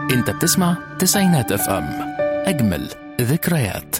انت بتسمع تسعينات اف ام، اجمل ذكريات.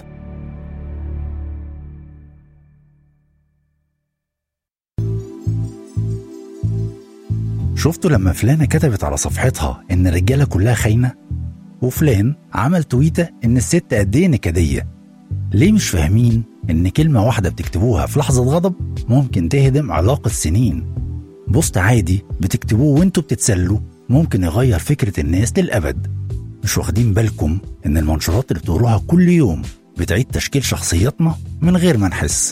شفتوا لما فلانة كتبت على صفحتها ان الرجالة كلها خاينة، وفلان عمل تويتة ان الست قد ايه نكدية؟ ليه مش فاهمين ان كلمة واحدة بتكتبوها في لحظة غضب ممكن تهدم علاقة سنين؟ بوست عادي بتكتبوه وانتوا بتتسلوا ممكن يغير فكرة الناس للأبد. مش واخدين بالكم ان المنشورات اللي بتقروها كل يوم بتعيد تشكيل شخصياتنا من غير ما نحس؟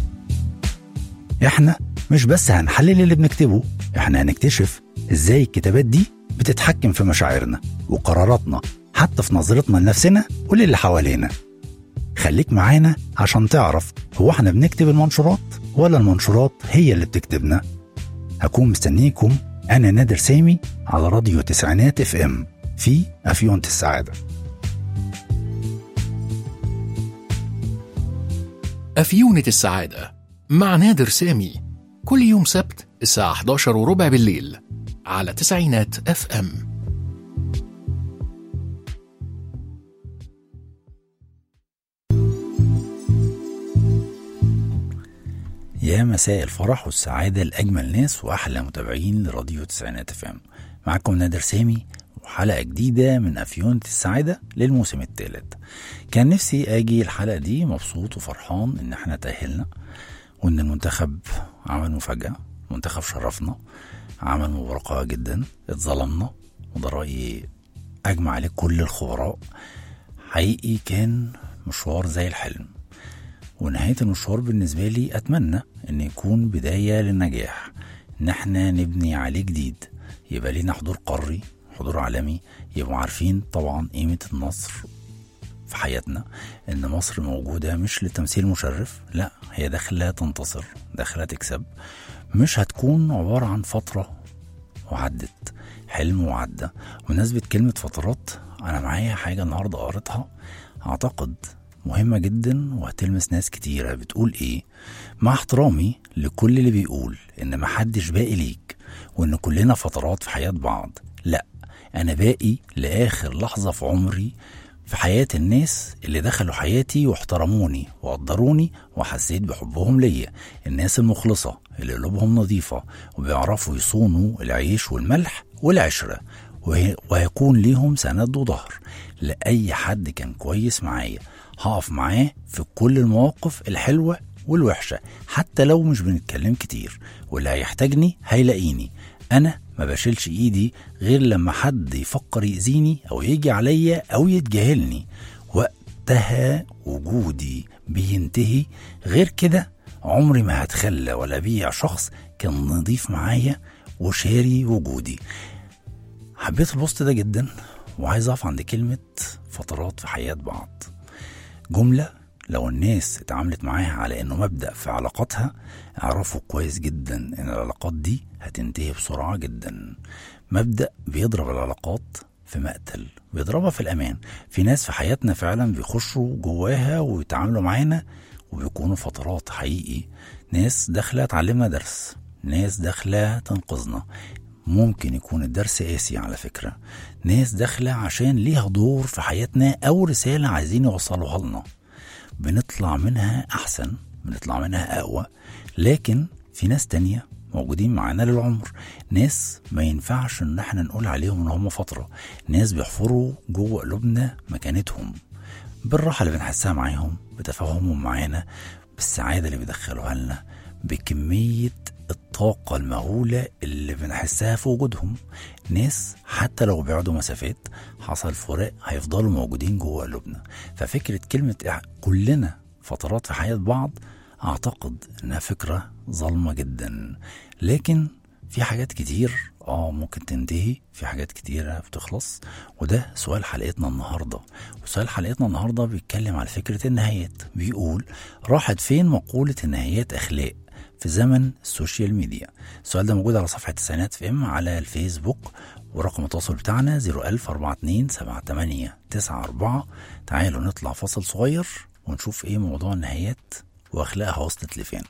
احنا مش بس هنحلل اللي بنكتبه، احنا هنكتشف ازاي الكتابات دي بتتحكم في مشاعرنا وقراراتنا، حتى في نظرتنا لنفسنا وللي حوالينا. خليك معانا عشان تعرف هو احنا بنكتب المنشورات ولا المنشورات هي اللي بتكتبنا. هكون مستنيكم انا نادر سامي على راديو تسعينات اف ام في أفيونة السعادة. أفيونة السعادة مع نادر سامي، كل يوم سبت الساعة 11:15 بالليل على تسعينات اف ام. يا مساء الفرح والسعادة لأجمل ناس وأحلى متابعين لراديو تسعينات اف ام. معكم نادر سامي وحلقة جديدة من أفيونة السعادة للموسم الثالث. كان نفسي أجي الحلقة دي مبسوط وفرحان إن احنا تأهلنا، وإن المنتخب عمل مفاجأة. المنتخب شرفنا، عمل مباراة قوية جدا، اتظلمنا، وده رأيي أجمع عليه كل الخبراء. حقيقي كان مشوار زي الحلم، ونهاية المشوار بالنسبة لي أتمنى إن يكون بداية للنجاح، إن احنا نبني عليه جديد، يبقى لينا حضور قاري، حضور عالمي، يبقوا عارفين طبعا قيمة النصر في حياتنا، إن مصر موجودة مش لتمثيل مشرف، لا هي داخلة تنتصر، داخلة تكسب، مش هتكون عبارة عن فترة وعدت، حلم وعدى. ونسبة كلمة فترات، أنا معايا حاجة النهاردة قريتها أعتقد مهمة جدا وهتلمس ناس كتيرة. بتقول ايه؟ مع احترامي لكل اللي بيقول ان محدش باقي ليك وان كلنا فترات في حياة بعض، لا، انا باقي لاخر لحظة في عمري في حياة الناس اللي دخلوا حياتي واحترموني وقدروني وحسيت بحبهم ليا، الناس المخلصة اللي قلوبهم نظيفة وبيعرفوا يصونوا العيش والملح والعشرة، وهيكون ليهم سند وظهر. لأي حد كان كويس معايا هقف معاه في كل المواقف الحلوة والوحشة، حتى لو مش بنتكلم كتير، واللي هيحتاجني هيلاقيني. أنا ما بشيلش إيدي غير لما حد يفكر يأذيني أو يجي عليا أو يتجاهلني، وقتها وجودي بينتهي. غير كده عمري ما هتخلى ولا بيع شخص كان نضيف معايا وشاري وجودي. حبيت البوست ده جدا، وعايز أقف عند كلمة فترات في حياة بعض. جملة لو الناس اتعاملت معاها على انه مبدأ في علاقاتها، اعرفوا كويس جدا ان العلاقات دي هتنتهي بسرعة جدا. مبدأ بيضرب العلاقات في مقتل، بيضربها في الامان. في ناس في حياتنا فعلا بيخشوا جواها ويتعاملوا معانا وبيكونوا فترات حقيقي، ناس داخلة تعلمنا درس، ناس داخلة تنقذنا. ممكن يكون الدرس قاسي على فكرة، ناس داخلة عشان ليها دور في حياتنا أو رسالة عايزين يوصلوها لنا، بنطلع منها أحسن، بنطلع منها أقوى. لكن في ناس تانية موجودين معانا للعمر، ناس ما ينفعش ان احنا نقول عليهم ان هم فترة، ناس بيحفروا جوه قلوبنا مكانتهم، بالراحة اللي بنحسها معاهم، بتفاهمهم معانا، بالسعادة اللي بيدخلوها لنا، بكمية الطاقة المهولة اللي بنحسها في وجودهم. ناس حتى لو بعدوا مسافات، حصل فراق، هيفضلوا موجودين جوه قلوبنا. ففكرة كلمة كلنا فترات في حياة بعض أعتقد إنها فكرة ظلمة جدا. لكن في حاجات كتير ممكن تنتهي، في حاجات كتيرة بتخلص، وده سؤال حلقتنا النهاردة. وسؤال حلقتنا النهاردة بيتكلم على فكرة النهايات. بيقول راحت فين مقولة النهايات أخلاق في زمن السوشيال ميديا؟ السؤال ده موجود على صفحة تسعينات اف ام على الفيسبوك، ورقم التواصل بتاعنا 010427894. تعالوا نطلع فاصل صغير ونشوف ايه موضوع النهايات واخلاقها وصلت لفين.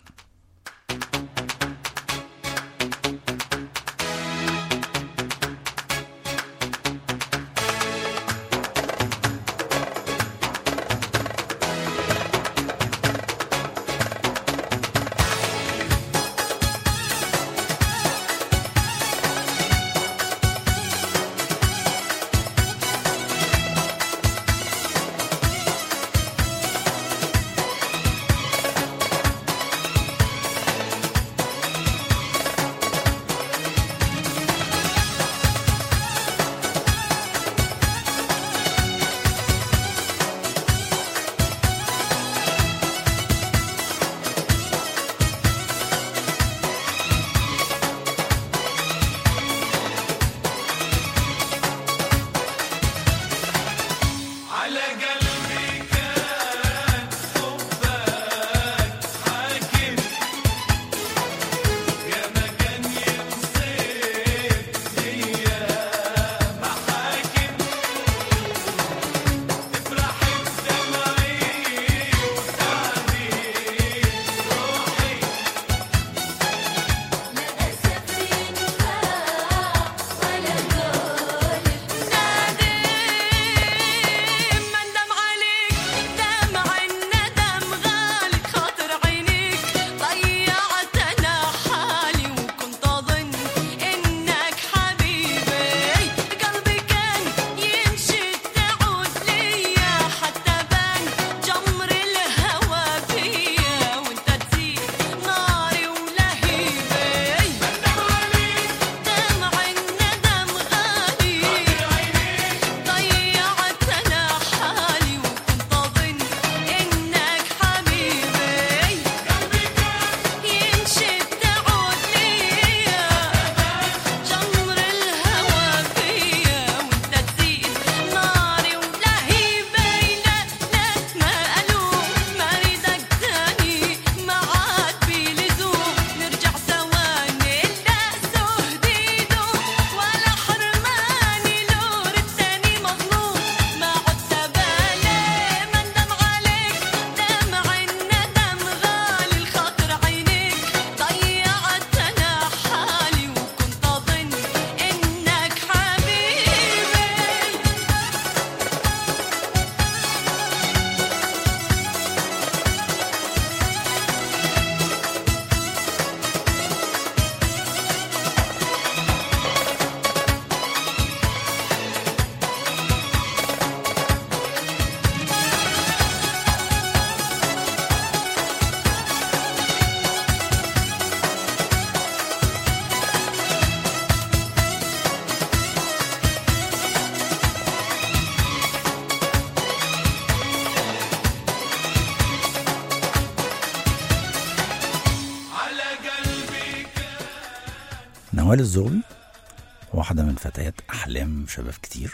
نوال الزغبي واحدة من فتيات أحلام شباب كتير.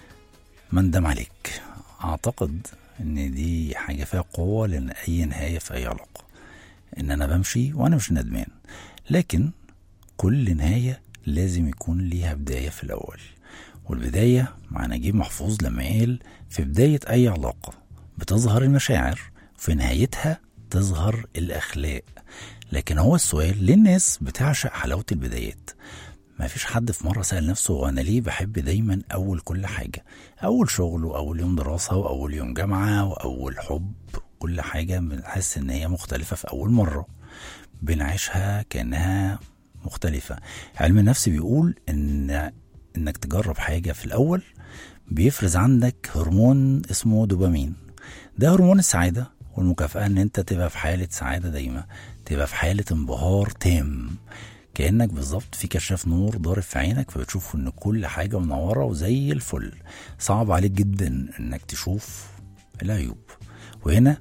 مندم عليك. أعتقد إن دي حاجة فيها قوة، لأن أي نهاية في أي علاقة إن أنا بمشي وأنا مش ندمان، لكن كل نهاية لازم يكون ليها بداية في الأول. والبداية مع نجيب محفوظ لما قال في بداية أي علاقة بتظهر المشاعر وفي نهايتها تظهر الأخلاق. لكن هو السؤال، ليه الناس بتعشق حلاوة البدايات؟ ما فيش حد في مرة سأل نفسه وانا ليه بحب دايما أول كل حاجة؟ أول شغل وأول يوم دراسة وأول يوم جامعة وأول حب، كل حاجة بنحس إن هي مختلفة في أول مرة بنعيشها كأنها مختلفة. علم النفس بيقول إنك تجرب حاجة في الأول بيفرز عندك هرمون اسمه دوبامين. ده هرمون السعادة والمكافأة، إن أنت تبقى في حالة سعادة دايما، تبقى في حالة انبهار تام، كأنك بالظبط في كشاف نور ضارب في عينك فبتشوف إن كل حاجة منورة وزي الفل. صعب عليك جدا إنك تشوف العيوب، وهنا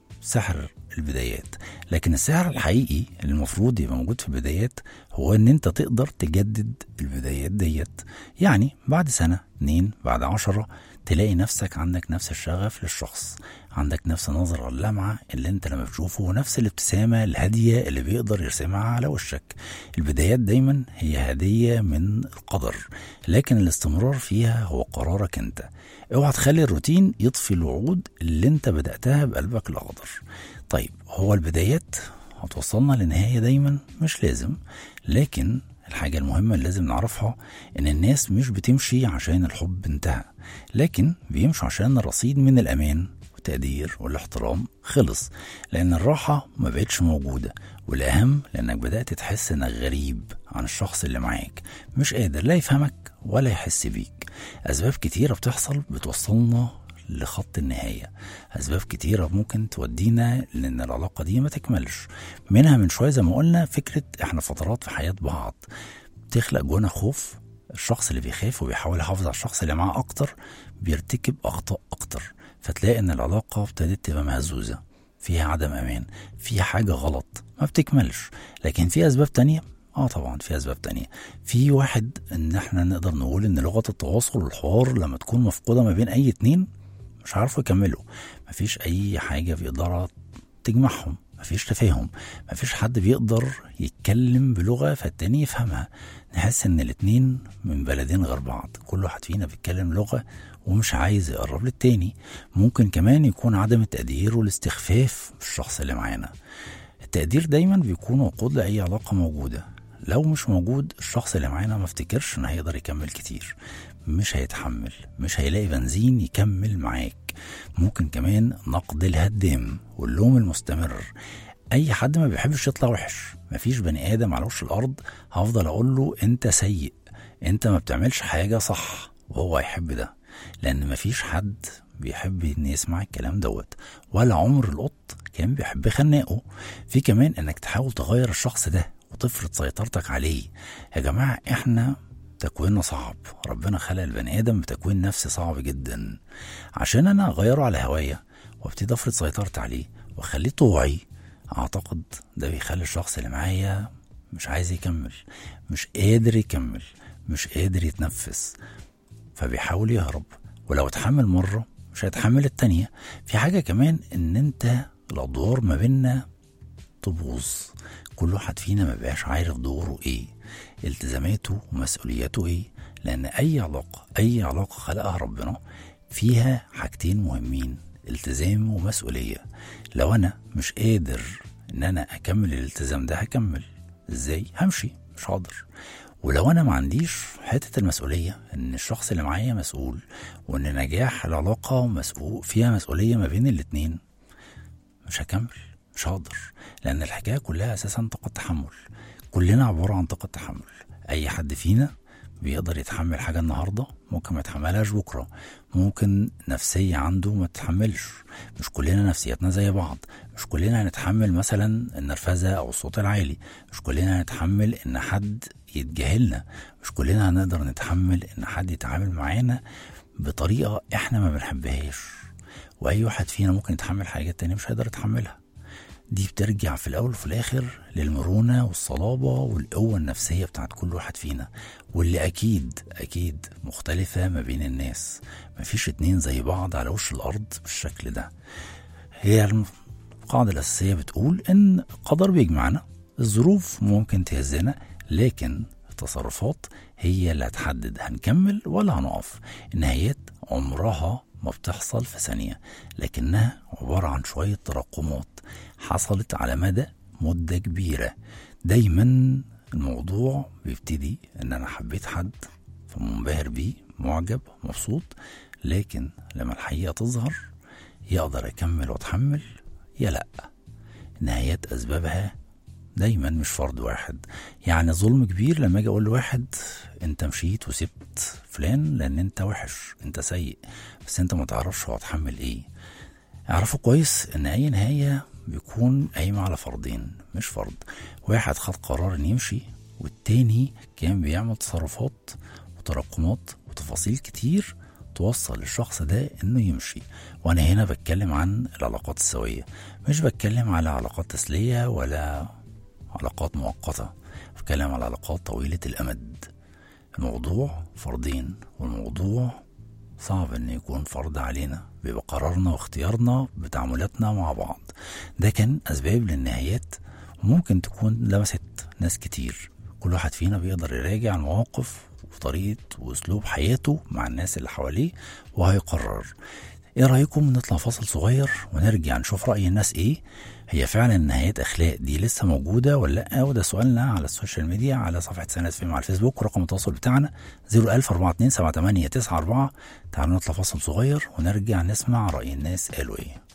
سحر البدايات. لكن السحر الحقيقي اللي المفروض يبقى موجود في البدايات هو ان انت تقدر تجدد البدايات ديت. يعني بعد سنة 2 بعد 10 تلاقي نفسك عندك نفس الشغف للشخص، عندك نفس النظرة اللمعة اللي انت لما بتشوفه، ونفس الابتسامة الهادية اللي بيقدر يرسمها على وشك. البدايات دايما هي هدية من القدر، لكن الاستمرار فيها هو قرارك انت. اوعى تخلي الروتين يطفي الوعود اللي انت بدأتها بقلبك الأخضر. طيب، هو البدايات هتوصلنا لنهاية دايما؟ مش لازم، لكن الحاجة المهمة اللي لازم نعرفها ان الناس مش بتمشي عشان الحب انتهى، لكن بيمشوا عشان الرصيد من الأمان والتقدير والاحترام خلص، لأن الراحة ما بقتش موجودة، والأهم لأنك بدأت تحس انك غريب عن الشخص اللي معاك، مش قادر لا يفهمك ولا يحس بيك. أسباب كتيرة بتحصل بتوصلنا لخط النهاية، أسباب كتيرة ممكن تودينا لأن العلاقة دي ما تكملش. منها من شوية زي ما قلنا فكرة احنا فترات في حياة بعض بتخلق جوانا خوف. الشخص اللي بيخاف وبيحاول يحافظ على الشخص اللي معاه أكتر بيرتكب أخطاء أكتر، فتلاقي إن العلاقة ابتدت تبقى مهزوزة، فيها عدم أمان، فيها حاجة غلط، ما بتكملش. لكن في أسباب تانية، طبعا في أسباب تانية. في واحد إن احنا نقدر نقول إن لغة التواصل والحوار لما تكون مفقودة ما بين أي اتنين مش عارفوا يكملوا، مفيش أي حاجة بيقدر تجمعهم، مفيش تفاهم، مفيش حد بيقدر يتكلم بلغة فالتاني يفهمها. نحس إن الاتنين من بلدين غير بعض، كل واحد فينا بيتكلم لغة ومش عايز يقرب للتاني. ممكن كمان يكون عدم التقدير والاستخفاف بالشخص اللي معانا. التقدير دايما بيكون وقود لأي علاقة موجودة، لو مش موجود الشخص اللي معانا ما افتكرش انه هيقدر يكمل كتير، مش هيتحمل، مش هيلاقي بنزين يكمل معاك. ممكن كمان نقد الهدام واللوم المستمر. اي حد ما بيحبش يطلع وحش، مفيش بني ادم على وش الارض هفضل اقول له انت سيء، انت ما بتعملش حاجة صح، وهو يحب ده، لان مفيش حد بيحب ان يسمع الكلام دوت، ولا عمر القط كان بيحب خناقه. في كمان انك تحاول تغير الشخص ده وتفرض سيطرتك عليه. يا جماعة احنا تكويننا صعب، ربنا خلق البني ادم بتكوين نفسي صعب جدا. عشان انا اغيره على هوايا وابتدي افرض سيطرتي عليه واخليه طوعي، اعتقد ده بيخلي الشخص اللي معايا مش عايز يكمل، مش قادر يكمل، مش قادر يتنفس، فبيحاول يهرب. ولو اتحمل مرة مش هيتحمل التانية. في حاجة كمان ان انت الادوار ما بيننا تبوظ، كل واحد فينا ما بقاش عارف دوره ايه، التزاماته ومسؤولياته ايه. لان اي علاقة خلقها ربنا فيها حاجتين مهمين، التزام ومسؤولية. لو انا مش قادر ان انا اكمل الالتزام ده هكمل ازاي؟ همشي، مش هقدر. ولو انا ما عنديش حتة المسؤولية ان الشخص اللي معايا مسؤول، وان نجاح العلاقة مسؤول فيها مسؤولية ما بين الاتنين، مش هكمل، مش هقدر. لان الحكاية كلها اساسا طاقة تحمل، كلنا عبارة عن طاقة تحمل. اي حد فينا بيقدر يتحمل حاجة النهاردة ممكن ما يتحملهاش بكرة، ممكن نفسية عنده ما تتحملش. مش كلنا نفسيتنا زي بعض، مش كلنا هنتحمل مثلا النرفزة او الصوت العالي، مش كلنا هنتحمل ان حد يتجاهلنا، مش كلنا هنقدر نتحمل ان حد يتعامل معانا بطريقة احنا ما بنحبهاش. واي واحد فينا ممكن يتحمل حاجات تانية مش هيقدر يتحملها. دي بترجع في الأول وفي الآخر للمرونة والصلابة والقوة النفسية بتاعت كل واحد فينا، واللي أكيد مختلفة ما بين الناس. مفيش اتنين زي بعض على وش الأرض بالشكل ده. هي القاعدة الأساسية بتقول إن القدر بيجمعنا، الظروف ممكن تهزنا، لكن التصرفات هي اللي هتحدد هنكمل ولا هنقف. النهايات عمرها ما بتحصل في ثانية، لكنها عبارة عن شوية تراكمات حصلت على مدة كبيرة. دايما الموضوع بيبتدي ان انا حبيت حد فمنبهر بيه، معجب، مبسوط، لكن لما الحقيقة تظهر يقدر اكمل واتحمل يا لا. نهايات اسبابها دايما مش فرد واحد. يعني ظلم كبير لما اجي اقول لواحد انت مشيت وسبت فلان لان انت وحش، انت سيء، بس انت ما تعرفش هو هتحمل ايه. اعرفوا كويس ان اي نهاية بيكون قايمة على فردين مش فرد واحد. خد قرار ان يمشي، والتاني كان بيعمل تصرفات وتراكمات وتفاصيل كتير توصل للشخص ده انه يمشي. وانا هنا بتكلم عن العلاقات السوية، مش بتكلم على علاقات تسلية ولا علاقات مؤقتة، بتكلم على علاقات طويلة الامد. الموضوع فردين، والموضوع صعب ان يكون فرض علينا، بيبقى قرارنا واختيارنا بتعاملاتنا مع بعض. ده كان اسباب للنهايات، وممكن تكون لمست ناس كتير. كل واحد فينا بيقدر يراجع المواقف وطريقة واسلوب حياته مع الناس اللي حواليه وهيقرر. ايه رأيكم نطلع فاصل صغير ونرجع نشوف رأي الناس ايه؟ هي فعلا النهايات اخلاق دي لسه موجودة ولا لا؟ وده سؤالنا على السوشيال ميديا على صفحة تسعينات FM على الفيسبوك، ورقم التواصل بتاعنا 010427894. تعالوا نطلع فاصل صغير ونرجع نسمع رأي الناس قالوا ايه.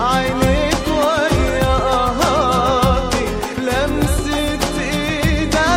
عينيك ويا أهاتي لمسة إيدك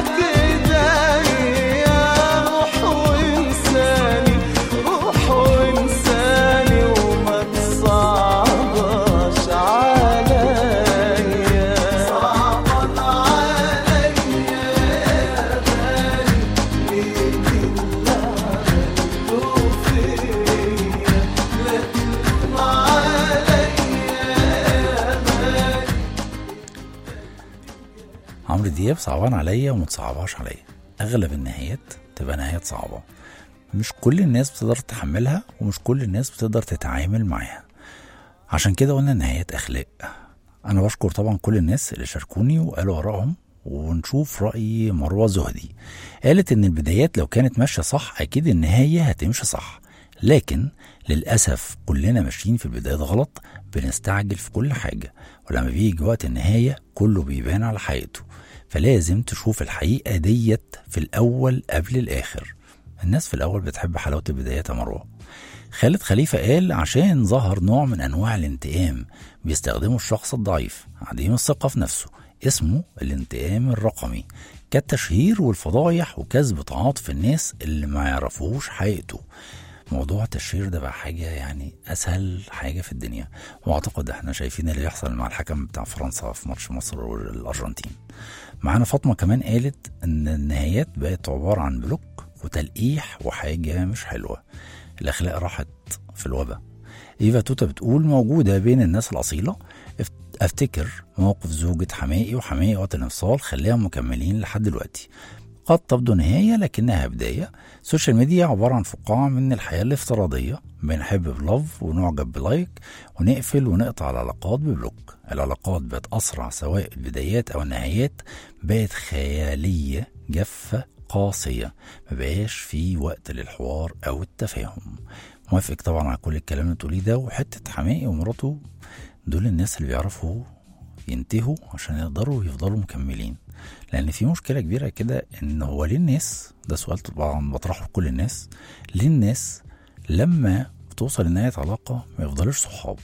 الغياب صعبان عليا ومتصعبهاش عليا. اغلب النهايات تبقى نهايات صعبة، مش كل الناس بتقدر تتحملها ومش كل الناس بتقدر تتعامل معاها. عشان كده قلنا النهايات اخلاق. انا بشكر طبعا كل الناس اللي شاركوني وقالوا آرائهم. ونشوف رأي مروة زهدي. قالت ان البدايات لو كانت ماشية صح اكيد النهاية هتمشي صح، لكن للأسف كلنا ماشيين في البدايات غلط، بنستعجل في كل حاجة، ولما بيجي وقت النهاية كله بيبان على حقيقته. فلازم تشوف الحقيقة ديت في الأول قبل الآخر. الناس في الأول بتحب حلاوة البدايات يا مروة. خالد خليفة قال عشان ظهر نوع من أنواع الانتقام بيستخدمه الشخص الضعيف عديم الثقة في نفسه، اسمه الانتقام الرقمي، كالتشهير والفضايح وكسب تعاطف الناس اللي ما يعرفوش حقيقته. موضوع التشهير ده بقى حاجة يعني أسهل حاجة في الدنيا، وأعتقد احنا شايفين اللي يحصل مع الحكم بتاع فرنسا في ماتش مصر والأرجنتين. معانا فاطمة كمان قالت إن النهايات بقت عبارة عن بلوك وتلقيح وحاجة مش حلوة. الأخلاق راحت في الوباء. إيفا توتا بتقول موجودة بين الناس الأصيلة. أفتكر موقف زوجة حمائي وحمائي وقت الانفصال خليهم مكملين لحد دلوقتي. قد تبدو نهاية لكنها بداية. السوشيال ميديا عبارة عن فقاعة من الحياة الافتراضية، بنحب بلوف ونعجب بلايك ونقفل ونقطع العلاقات ببلوك. العلاقات بقت أسرع، سواء البدايات أو النهايات بقت خيالية جافة قاسية، مبقاش في وقت للحوار أو التفاهم. موافق طبعا على كل الكلام اللي تقوليه ده. وحتة حمائي ومراته دول الناس اللي بيعرفوا ينتهوا عشان يقدروا يفضلوا مكملين، لأن في مشكلة كبيرة كده. إن هو ليه الناس، ده سؤال طبعا بطرحه لكل الناس، ليه الناس لما بتوصل لنهاية علاقة ما يفضلوش صحاب؟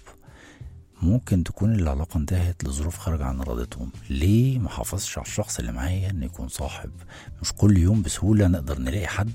ممكن تكون العلاقة انتهت لظروف خارج عن ارادتهم. ليه ما حافظش على الشخص اللي معايا انه يكون صاحب؟ مش كل يوم بسهولة نقدر نلاقي حد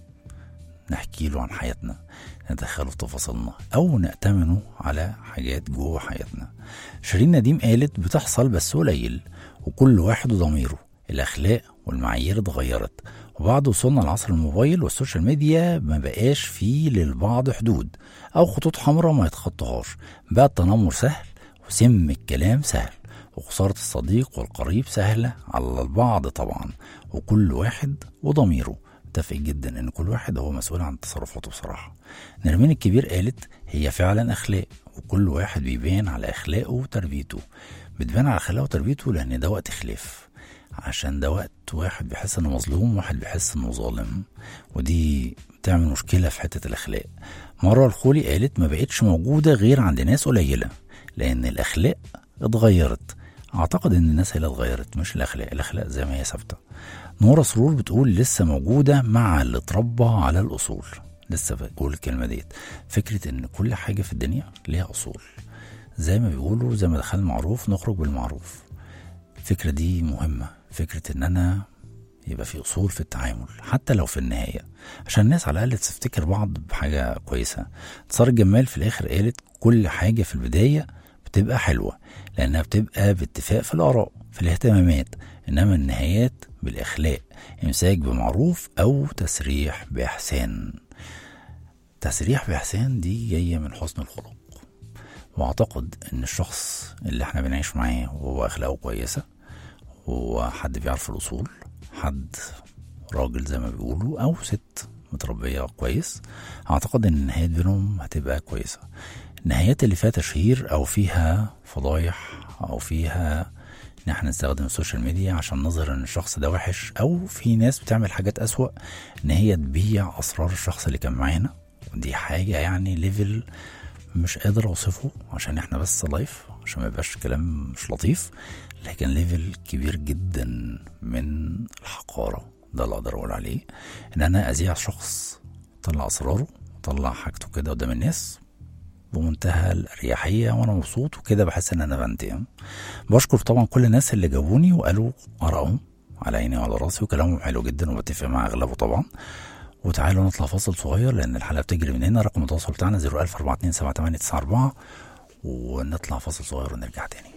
نحكي له عن حياتنا، ندخله في تفاصيلنا او نأتمنه على حاجات جوه حياتنا. شيرين نديم قالت بتحصل بس قليل، وكل واحد وضميره. الاخلاق والمعايير اتغيرت، وبعد وصلنا لعصر الموبايل والسوشيال ميديا ما بقاش فيه للبعض حدود او خطوط حمراء ما يتخطوهاش. بقى التنمر سهل وسم الكلام سهل، وخسارة الصديق والقريب سهلة على البعض طبعا، وكل واحد وضميره. متفق جدا ان كل واحد هو مسؤول عن تصرفاته بصراحة. نرمين الكبير قالت هي فعلا اخلاق، وكل واحد بيبان على اخلاقه وتربيته. بتبان على اخلاقه وتربيته لان ده وقت خلاف، عشان ده وقت واحد بيحس انه مظلوم وواحد بيحس انه ظالم، ودي بتعمل مشكلة في حتة الاخلاق. مرة الخولي قالت ما بقتش موجودة غير عند ناس قليلة، لان الاخلاق اتغيرت. اعتقد ان الناس هي اللي اتغيرت مش الاخلاق، الاخلاق زي ما هي ثابته. نورة سرور بتقول لسه موجوده مع اللي اتربى على الاصول. لسه بقول الكلمه ديت، فكره ان كل حاجه في الدنيا ليها اصول، زي ما بيقولوا زي ما دخل معروف نخرج بالمعروف. الفكره دي مهمه، فكره ان انا يبقى في اصول في التعامل حتى لو في النهايه، عشان الناس على الاقل تفتكر بعض بحاجه كويسه. انتصار الجمال في الاخر قالت كل حاجه في البدايه بتبقى حلوة لأنها بتبقى باتفاق في الآراء في الاهتمامات، إنما النهايات بالإخلاق، إمساك بمعروف أو تسريح بإحسان. تسريح بإحسان دي جاية من حسن الخلق، وأعتقد إن الشخص اللي احنا بنعيش معاه وهو أخلاقه كويسة وحد بيعرف الأصول، حد راجل زي ما بيقولوا أو ست متربية كويس، أعتقد إن النهايات بينهم هتبقى كويسة. النهايات اللي فيها تشهير او فيها فضايح او فيها ان احنا نستخدم السوشيال ميديا عشان نظهر ان الشخص ده وحش، او في ناس بتعمل حاجات اسوأ ان هي تبيع اسرار الشخص اللي كان معانا. دي حاجة يعني ليفل مش قادر اوصفه عشان احنا بس لايف، عشان ما يبقاش كلام مش لطيف، لكن ليفل كبير جدا من الحقارة. ده اللي اقدر اقول عليه، ان انا اذيع شخص طلع اسراره طلع حاجته كده قدام الناس بمنتهى الاريحيه وانا مبسوط وكده، بحس ان انا بنتقم. بشكر طبعا كل الناس اللي جاوبوني وقالوا ارائهم على عيني وعلى راسي، وكلامهم حلو جدا وبتفق مع اغلبه طبعا. وتعالوا نطلع فاصل صغير لان الحلقه بتجري مننا. رقم التواصل بتاعنا 014278994، ونطلع فاصل صغير ونرجع تاني.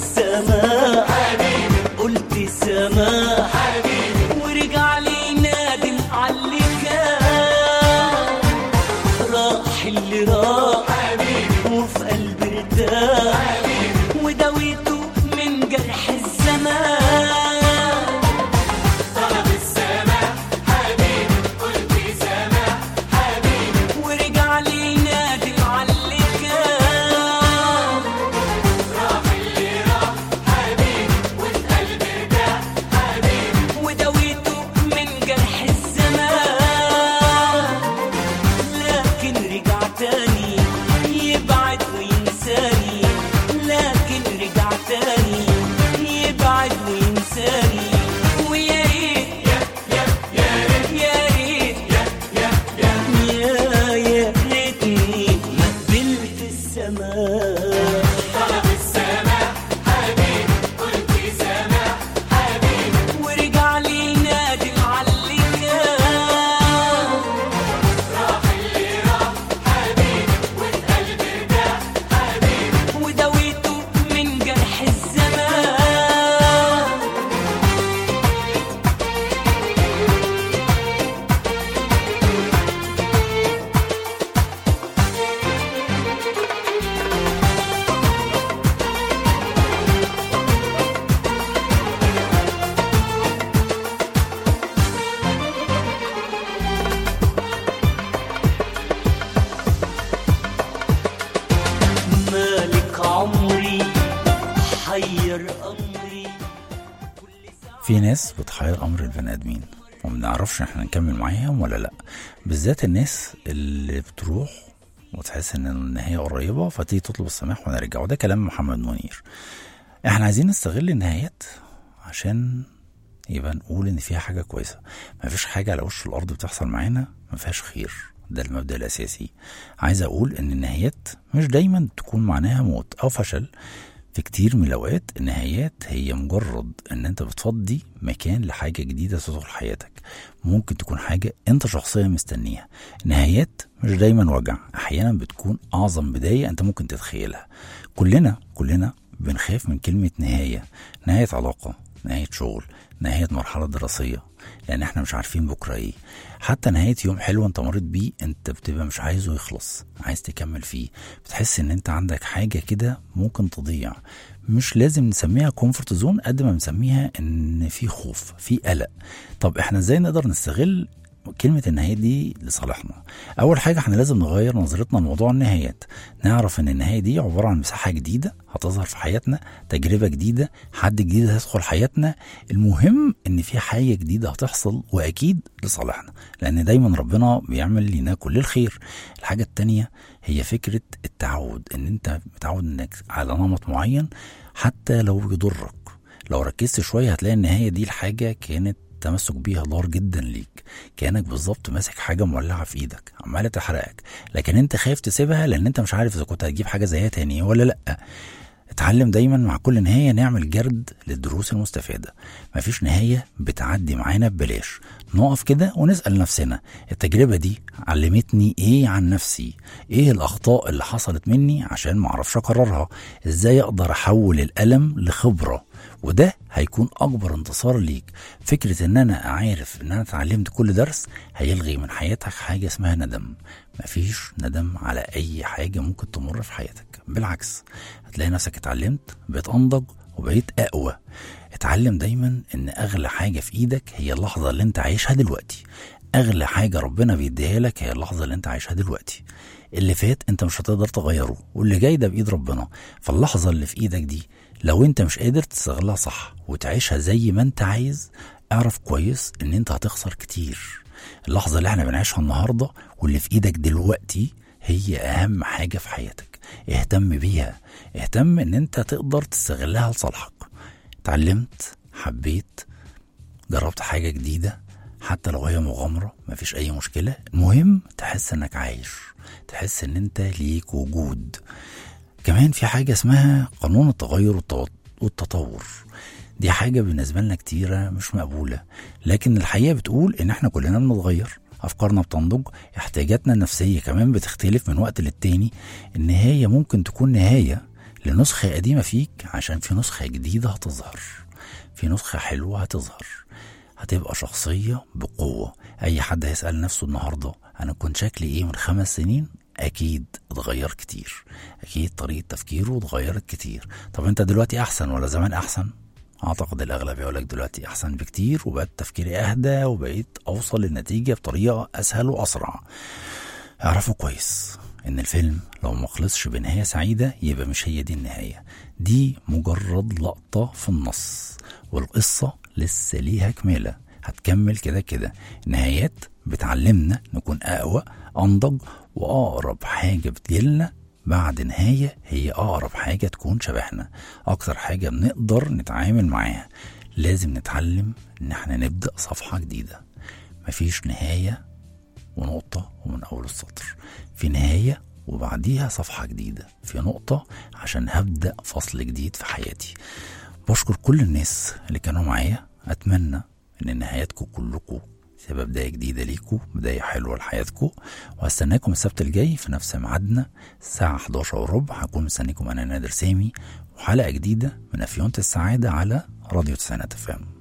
السماء حبيبي، قلت سماء حبيبي، ورجع لي نادم عاللي كان. راح اللي راح حبيبي، وفي قلبي ارتاح حبيبي، وداويته من جرح الزمان. طلب السماء حبيبي، قلت سماء حبيبي، ورجع لي نادم عاللي كان. راح اللي راح حبيبي، وفي قلبي ارتاح حبيبي، وداويته من جرح الزمان. لكن رجع تاني يبعد وينساني، لكن رجع تاني يبعد وينساني. ويا ريت يا ريتني ما قبلت السماء. طلب السماء حبيبي، قلت سماء حبيبي، ورجع لي نادم عاللي كان. راح اللي راح حبيبي، وفي قلبي ارتاح حبيبي، وداويته من جرح الزمان. مالك عمري حير أمري. في ناس بتحير امر البني ادمين وما بنعرفش احنا نكمل معاهم ولا لا، بالذات الناس اللي بتروح وتحس ان النهايه قريبه فتيجي تطلب السماح ونرجع. وده كلام محمد منير. احنا عايزين نستغل النهايات عشان يبقى نقول ان فيها حاجه كويسه. ما فيش حاجه على وش الارض بتحصل معانا ما فيهاش خير، ده المبدأ الاساسي. عايز اقول ان النهايات مش دايما تكون معناها موت او فشل. في كتير من الاوقات النهايات هي مجرد ان انت بتفضي مكان لحاجه جديده تدخل حياتك. ممكن تكون حاجه انت شخصيا مستنيها. النهايات مش دايما وجع، احيانا بتكون اعظم بدايه انت ممكن تتخيلها. كلنا بنخاف من كلمه نهايه علاقه، نهايه شغل، نهايه مرحله دراسيه، لان احنا مش عارفين بكره ايه. حتى نهايه يوم حلو انت مريت بيه انت بتبقى مش عايزه يخلص، عايز تكمل فيه. بتحس ان انت عندك حاجه كده ممكن تضيع. مش لازم نسميها كومفورت زون قد ما نسميها ان في خوف، في قلق. طب احنا ازاي نقدر نستغل كلمة النهاية دي لصالحنا؟ أول حاجة احنا لازم نغير نظرتنا لموضوع النهايات. نعرف ان النهاية دي عبارة عن مساحة جديدة هتظهر في حياتنا، تجربة جديدة، حد جديد هيدخل حياتنا. المهم ان في حاجة جديدة هتحصل واكيد لصالحنا، لان دايما ربنا بيعمل لنا كل الخير. الحاجة التانية هي فكرة التعود، ان انت متعود انك على نمط معين حتى لو يضرك. لو ركزت شوية هتلاقي النهاية دي الحاجة كانت تمسك بيها ضار جدا ليك، كأنك بالظبط ماسك حاجة مولعة في ايدك عمالة تحرقك، لكن انت خايف تسيبها لان انت مش عارف اذا كنت هتجيب حاجة زيها تاني ولا لا. اتعلم دايما مع كل نهاية نعمل جرد للدروس المستفادة. مفيش نهاية بتعدي معانا ببلاش. نقف كده ونسأل نفسنا التجربة دي علمتني ايه عن نفسي؟ ايه الاخطاء اللي حصلت مني عشان معرفش اكررها؟ ازاي اقدر احول الألم لخبرة؟ وده هيكون اكبر انتصار ليك. فكرة ان انا عارف ان انا اتعلمت كل درس هيلغي من حياتك حاجة اسمها ندم. مفيش ندم على اي حاجة ممكن تمر في حياتك، بالعكس هتلاقي نفسك اتعلمت، بقيت انضج وبقيت اقوى. اتعلم دايما ان اغلى حاجة في ايدك هي اللحظة اللي انت عايشها دلوقتي. اغلى حاجة ربنا بيديها لك هي اللحظة اللي انت عايشها دلوقتي. اللي فات انت مش هتقدر تغيره، واللي جاي ده بايد ربنا. فاللحظة اللي في ايدك دي لو انت مش قادر تستغلها صح وتعيشها زي ما انت عايز، اعرف كويس ان انت هتخسر كتير. اللحظة اللي احنا بنعيشها النهاردة واللي في ايدك دلوقتي هي اهم حاجة في حياتك. اهتم بيها، اهتم ان انت تقدر تستغلها لصالحك. اتعلمت، حبيت، جربت حاجة جديدة حتى لو هي مغامرة، مفيش اي مشكلة. المهم تحس انك عايش، تحس ان انت ليك وجود. كمان في حاجة اسمها قانون التغير والتطور. دي حاجة بالنسبة لنا كتيرة مش مقبولة، لكن الحقيقة بتقول ان احنا كلنا بنتغير، افكارنا بتنضج، احتياجاتنا النفسية كمان بتختلف من وقت للتاني. النهاية ممكن تكون نهاية لنسخة قديمة فيك، عشان في نسخة جديدة هتظهر، في نسخة حلوة هتظهر، هتبقى شخصية بقوة. أي حد هيسأل نفسه النهاردة أنا كنت شكلي إيه من 5 سنين، أكيد اتغير كتير، أكيد طريقة تفكيره اتغيرت كتير. طب أنت دلوقتي أحسن ولا زمان أحسن؟ أعتقد الأغلب يقولك دلوقتي أحسن بكتير، وبقت تفكيري أهدى، وبقيت أوصل للنتيجة بطريقة أسهل وأسرع. اعرفوا كويس إن الفيلم لو ما خلصش بنهاية سعيدة يبقى مش هي دي النهاية، دي مجرد لقطة في النص، والقصة لسه ليها كمالة، هتكمل كده كده. النهايات بتعلمنا نكون أقوى، أنضج، وأقرب حاجة بتجيلنا بعد نهاية هي أقرب حاجة تكون شبهنا، أكتر حاجة بنقدر نتعامل معاها. لازم نتعلم إن احنا نبدأ صفحة جديدة، مفيش نهاية ونقطة ومن أول السطر، في نهاية وبعديها صفحة جديدة، في نقطة عشان هبدأ فصل جديد في حياتي. بشكر كل الناس اللي كانوا معايا، أتمنى إن نهاياتكم كلكم تبقى بداية جديدة ليكم، بداية حلوة لحياتكم، وهستناكم السبت الجاي في نفس ميعادنا الساعة 11:15. هكون مستنيكم أنا نادر سامي، وحلقة جديدة من أفيونة السعادة على راديو 90 FM.